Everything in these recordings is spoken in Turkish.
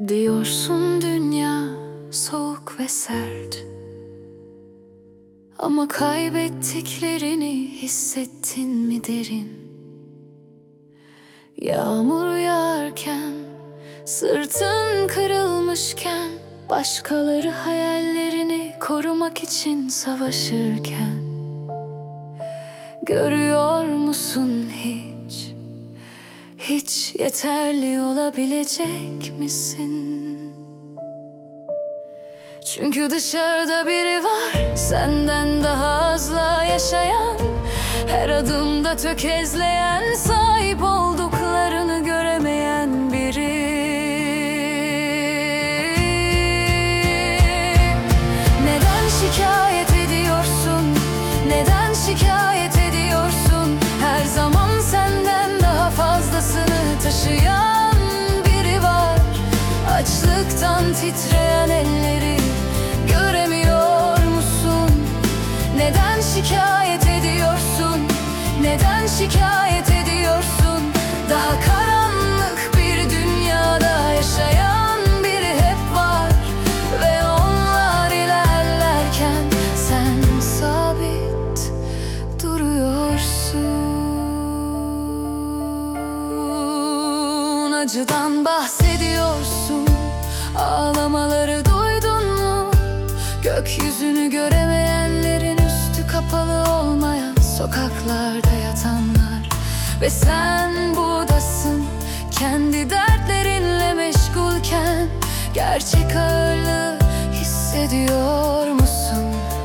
Diyorsun dünya soğuk ve sert, ama kaybettiklerini hissettin mi derin? Yağmur yağarken, sırtın kırılmışken, başkaları hayallerini korumak için savaşırken, görüyor musun hiç, hiç yeterli olabilecek misin? Çünkü dışarıda biri var, senden daha hızlı yaşayan, her adımda tökezleyen, sahip olduklarını göremeyen biri. Neden şikayet ediyorsun? Neden şikayet ediyorsun? Her zaman senden daha fazlasını taşıyan biri var. Açlıktan titreyen elleri göremiyor musun? Neden şikayet ediyorsun? Neden şikayet ediyorsun? Daha karanlık bir dünyada yaşayan biri hep var, ve onlar ilerlerken sen sabit duruyorsun. Acıdan bahsediyorsun, ağlamaları duydun mu? Gökyüzünü göremeyenlerin, üstü kapalı olmayan sokaklarda yatanlar. Ve sen buradasın, kendi dertlerinle meşgulken, gerçek ağırlığı hissediyor musun?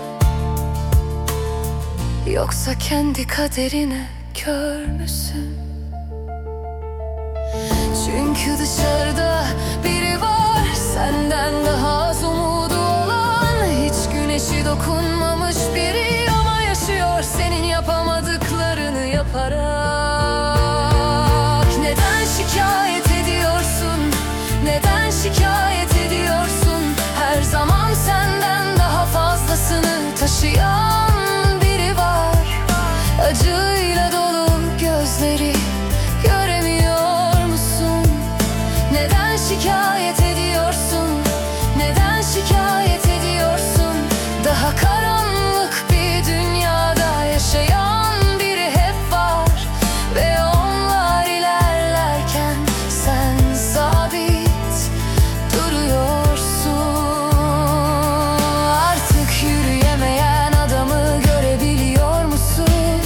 Yoksa kendi kaderine kör müsün? Çünkü dışarıda biri var, senden daha az umudu olan, hiç güneşi dokunmamış biri, ama yaşıyor senin yapamadıklarını yaparak. Neden şikayet ediyorsun? Neden şikayet ediyorsun? Her zaman senden daha fazlasını taşıyan biri var. Acıyla dolu gözleri göremiyor musun? Neden şikayet ediyorsun? Neden şikayet ediyorsun? Daha karanlık bir dünyada yaşayan biri hep var, ve onlar ilerlerken sen sabit duruyorsun. Artık yürüyemeyen adamı görebiliyor musun?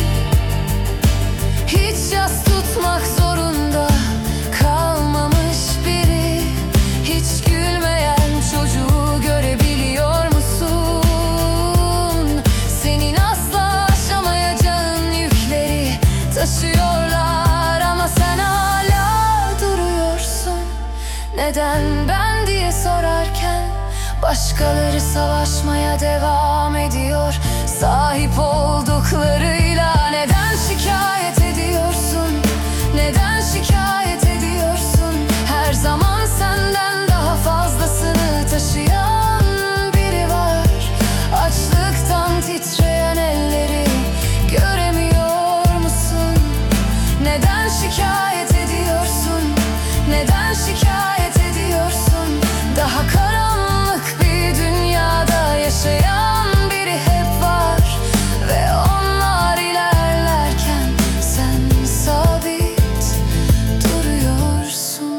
Hiç yas tutmak zorunda kalmamış biri, hiç gülmeyen çocuğu görebiliyor musun? Senin asla aşamayacağın yükleri taşıyorlar, ama sen hala duruyorsun. Neden ben diye sorarken, başkaları savaşmaya devam ediyor sahip olduklarıyla. Neden şikayet ediyorsun? Neden şikayet ediyorsun? Her zaman senden daha fazlasını taşıyan biri var. Açlıktan titreyen elleri göremiyor musun? Neden şikayet ediyorsun? Neden şikayet ediyorsun? Daha karanlık bir dünyada yaşayan biri hep var, ve onlar ilerlerken sen sabit duruyorsun.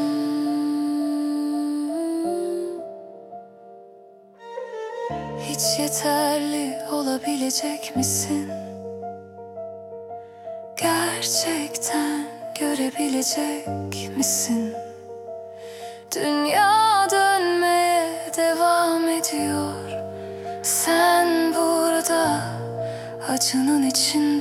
Hiç yeterli olabilecek misin? Gerçekten görebilecek misin? Dünya dönmeye devam ediyor, sen burada acının içinde.